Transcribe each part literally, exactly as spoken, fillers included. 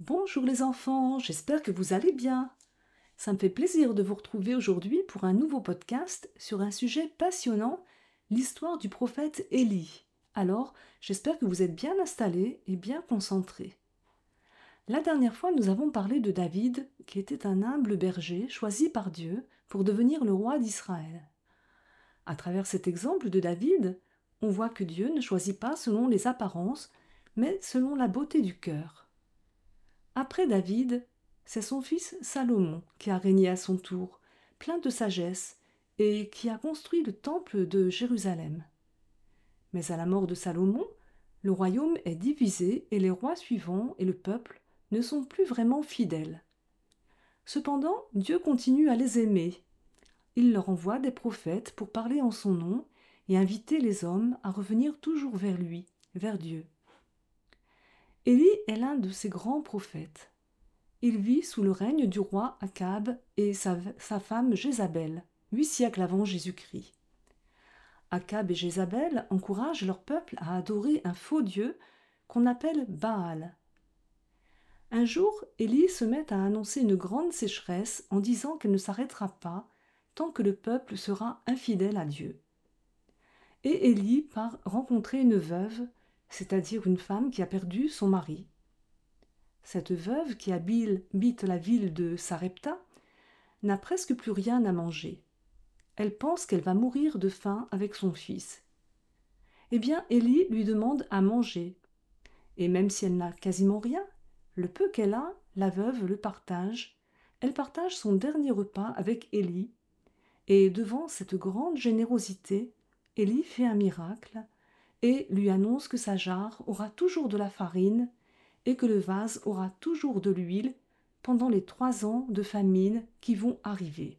Bonjour les enfants, j'espère que vous allez bien. Ça me fait plaisir de vous retrouver aujourd'hui pour un nouveau podcast sur un sujet passionnant, l'histoire du prophète Élie. Alors, j'espère que vous êtes bien installés et bien concentrés. La dernière fois, nous avons parlé de David, qui était un humble berger choisi par Dieu pour devenir le roi d'Israël. À travers cet exemple de David, on voit que Dieu ne choisit pas selon les apparences, mais selon la beauté du cœur. Après David, c'est son fils Salomon qui a régné à son tour, plein de sagesse, et qui a construit le temple de Jérusalem. Mais à la mort de Salomon, le royaume est divisé et les rois suivants et le peuple ne sont plus vraiment fidèles. Cependant, Dieu continue à les aimer. Il leur envoie des prophètes pour parler en son nom et inviter les hommes à revenir toujours vers lui, vers Dieu. Élie est l'un de ces grands prophètes. Il vit sous le règne du roi Akab et sa, sa femme Jézabel, huit siècles avant Jésus-Christ. Akab et Jézabel encouragent leur peuple à adorer un faux dieu qu'on appelle Baal. Un jour, Élie se met à annoncer une grande sécheresse en disant qu'elle ne s'arrêtera pas tant que le peuple sera infidèle à Dieu. Et Élie part rencontrer une veuve, c'est-à-dire une femme qui a perdu son mari. Cette veuve, qui habite la ville de Sarepta, n'a presque plus rien à manger. Elle pense qu'elle va mourir de faim avec son fils. Eh bien, Élie lui demande à manger. Et même si elle n'a quasiment rien, le peu qu'elle a, la veuve le partage. Elle partage son dernier repas avec Élie. Et devant cette grande générosité, Élie fait un miracle et lui annonce que sa jarre aura toujours de la farine et que le vase aura toujours de l'huile pendant les trois ans de famine qui vont arriver.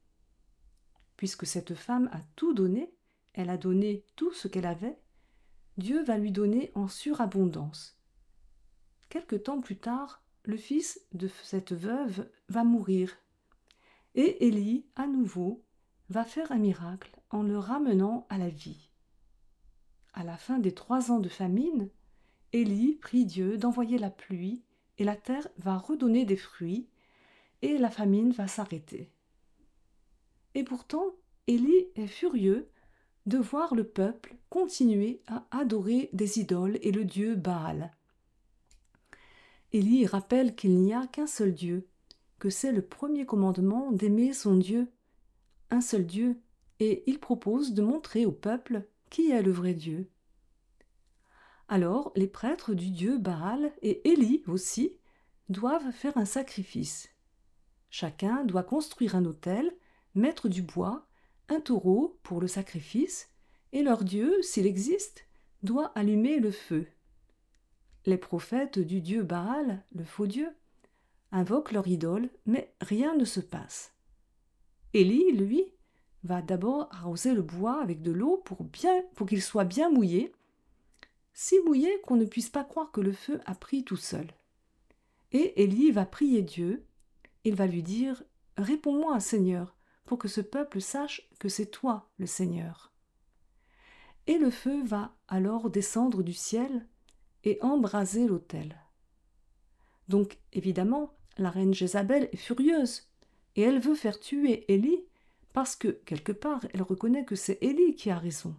Puisque cette femme a tout donné, elle a donné tout ce qu'elle avait, Dieu va lui donner en surabondance. Quelque temps plus tard, le fils de cette veuve va mourir, et Élie, à nouveau, va faire un miracle en le ramenant à la vie. À la fin des trois ans de famine, Élie prie Dieu d'envoyer la pluie et la terre va redonner des fruits et la famine va s'arrêter. Et pourtant, Élie est furieux de voir le peuple continuer à adorer des idoles et le dieu Baal. Élie rappelle qu'il n'y a qu'un seul Dieu, que c'est le premier commandement d'aimer son Dieu, un seul Dieu, et il propose de montrer au peuple qui est le vrai Dieu. Alors les prêtres du dieu Baal et Élie aussi doivent faire un sacrifice. Chacun doit construire un autel, mettre du bois, un taureau pour le sacrifice, et leur dieu, s'il existe, doit allumer le feu. Les prophètes du dieu Baal, le faux dieu, invoquent leur idole, mais rien ne se passe. Élie, lui, va d'abord arroser le bois avec de l'eau pour, bien, pour qu'il soit bien mouillé, si mouillé qu'on ne puisse pas croire que le feu a pris tout seul. Et Élie va prier Dieu, il va lui dire « Réponds-moi, Seigneur, pour que ce peuple sache que c'est toi, le Seigneur. » Et le feu va alors descendre du ciel et embraser l'autel. Donc, évidemment, la reine Jézabel est furieuse, et elle veut faire tuer Élie, parce que, quelque part, elle reconnaît que c'est Élie qui a raison.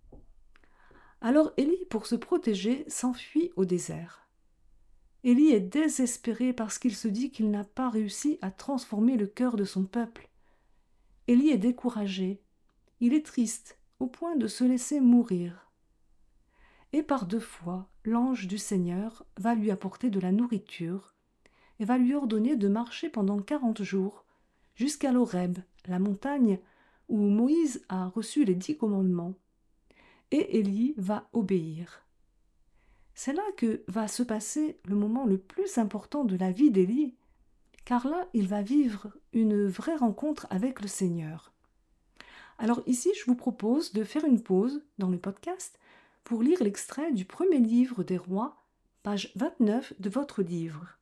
Alors Élie, pour se protéger, s'enfuit au désert. Élie est désespéré parce qu'il se dit qu'il n'a pas réussi à transformer le cœur de son peuple. Élie est découragé, il est triste, au point de se laisser mourir. Et par deux fois, l'ange du Seigneur va lui apporter de la nourriture et va lui ordonner de marcher pendant quarante jours jusqu'à l'Horeb, la montagne où Moïse a reçu les dix commandements. Et Élie va obéir. C'est là que va se passer le moment le plus important de la vie d'Élie, car là, il va vivre une vraie rencontre avec le Seigneur. Alors ici, je vous propose de faire une pause dans le podcast pour lire l'extrait du premier livre des rois, page vingt-neuf de votre livre.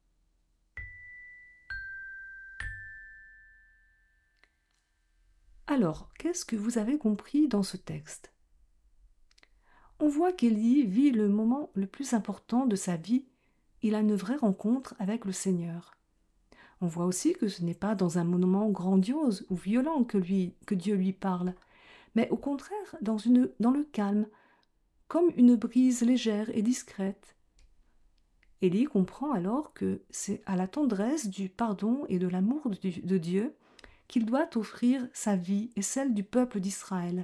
Alors, qu'est-ce que vous avez compris dans ce texte ? On voit qu'Élie vit le moment le plus important de sa vie. il a une vraie rencontre avec le Seigneur. On voit aussi que ce n'est pas dans un moment grandiose ou violent que, lui, que Dieu lui parle, mais au contraire dans, une, dans le calme, comme une brise légère et discrète. Élie comprend alors que c'est à la tendresse du pardon et de l'amour de, de Dieu qu'il doit offrir sa vie et celle du peuple d'Israël.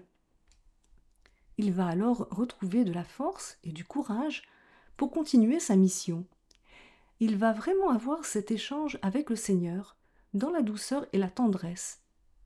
Il va alors retrouver de la force et du courage pour continuer sa mission. Il va vraiment avoir cet échange avec le Seigneur dans la douceur et la tendresse.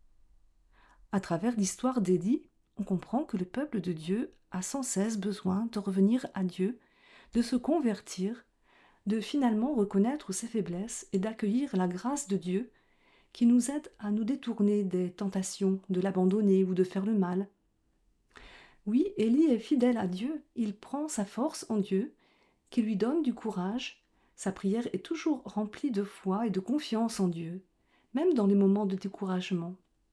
À travers l'histoire d'Élie, on comprend que le peuple de Dieu a sans cesse besoin de revenir à Dieu, de se convertir, de finalement reconnaître ses faiblesses et d'accueillir la grâce de Dieu qui nous aide à nous détourner des tentations, de l'abandonner ou de faire le mal. Oui, Élie est fidèle à Dieu, il prend sa force en Dieu, qui lui donne du courage. Sa prière est toujours remplie de foi et de confiance en Dieu, même dans les moments de découragement.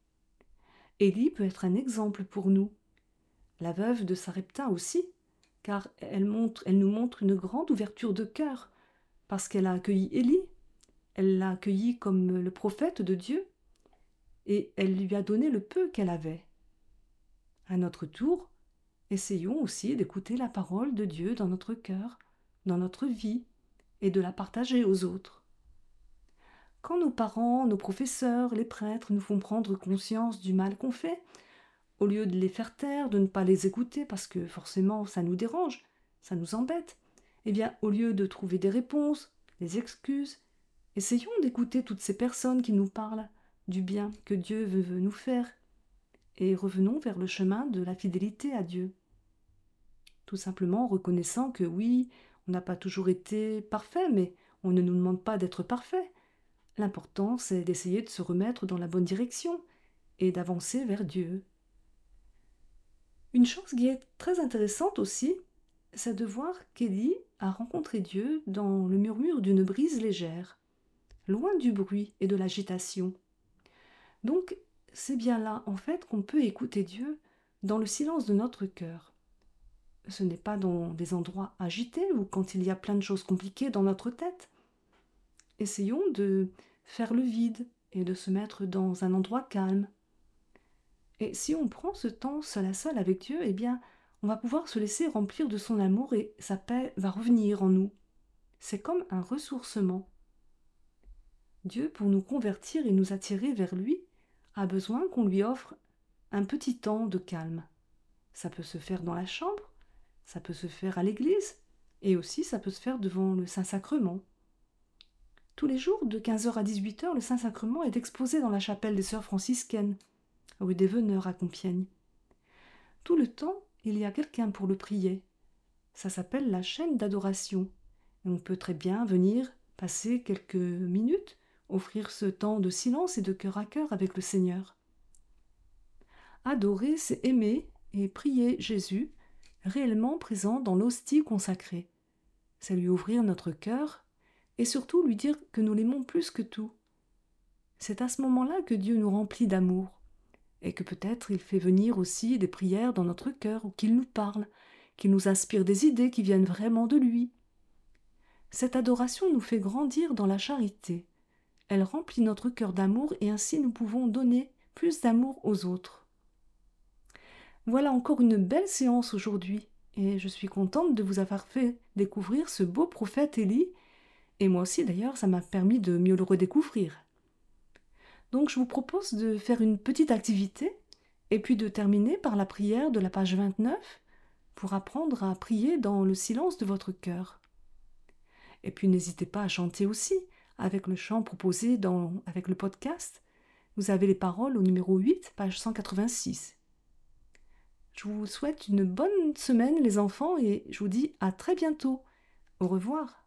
Élie peut être un exemple pour nous. La veuve de Sarepta aussi, car elle, montre, elle nous montre une grande ouverture de cœur, parce qu'elle a accueilli Élie, elle l'a accueilli comme le prophète de Dieu, et elle lui a donné le peu qu'elle avait. À notre tour, essayons aussi d'écouter la parole de Dieu dans notre cœur, dans notre vie, et de la partager aux autres. Quand nos parents, nos professeurs, les prêtres nous font prendre conscience du mal qu'on fait, au lieu de les faire taire, de ne pas les écouter parce que forcément ça nous dérange, ça nous embête, eh bien au lieu de trouver des réponses, des excuses, essayons d'écouter toutes ces personnes qui nous parlent du bien que Dieu veut nous faire et revenons vers le chemin de la fidélité à Dieu. Tout simplement en reconnaissant que oui, on n'a pas toujours été parfait, mais on ne nous demande pas d'être parfait. L'important, c'est d'essayer de se remettre dans la bonne direction et d'avancer vers Dieu. Une chose qui est très intéressante aussi, c'est de voir qu'Élie a rencontré Dieu dans le murmure d'une brise légère, loin du bruit et de l'agitation. Donc, c'est bien là, en fait, qu'on peut écouter Dieu dans le silence de notre cœur. Ce n'est pas dans des endroits agités ou quand il y a plein de choses compliquées dans notre tête. Essayons de faire le vide et de se mettre dans un endroit calme. Et si on prend ce temps seul à seul avec Dieu, eh bien, on va pouvoir se laisser remplir de son amour et sa paix va revenir en nous. C'est comme un ressourcement. Dieu, pour nous convertir et nous attirer vers lui, a besoin qu'on lui offre un petit temps de calme. Ça peut se faire dans la chambre, ça peut se faire à l'église, et aussi ça peut se faire devant le Saint-Sacrement. Tous les jours, de quinze heures à dix-huit heures, le Saint-Sacrement est exposé dans la chapelle des Sœurs franciscaines, rue des Veneurs à Compiègne. Tout le temps, il y a quelqu'un pour le prier. Ça s'appelle la chaîne d'adoration. Et on peut très bien venir passer quelques minutes, offrir ce temps de silence et de cœur à cœur avec le Seigneur. Adorer, c'est aimer et prier Jésus, réellement présent dans l'hostie consacrée. C'est lui ouvrir notre cœur et surtout lui dire que nous l'aimons plus que tout. C'est à ce moment-là que Dieu nous remplit d'amour et que peut-être il fait venir aussi des prières dans notre cœur ou qu'il nous parle, qu'il nous inspire des idées qui viennent vraiment de lui. Cette adoration nous fait grandir dans la charité. Elle remplit notre cœur d'amour et ainsi nous pouvons donner plus d'amour aux autres. Voilà encore une belle séance aujourd'hui et je suis contente de vous avoir fait découvrir ce beau prophète Élie et moi aussi d'ailleurs ça m'a permis de mieux le redécouvrir. Donc je vous propose de faire une petite activité et puis de terminer par la prière de la page vingt-neuf pour apprendre à prier dans le silence de votre cœur. Et puis n'hésitez pas à chanter aussi avec le chant proposé dans, avec le podcast. Vous avez les paroles au numéro huit, page cent quatre-vingt-six. Je vous souhaite une bonne semaine les enfants et je vous dis à très bientôt. Au revoir.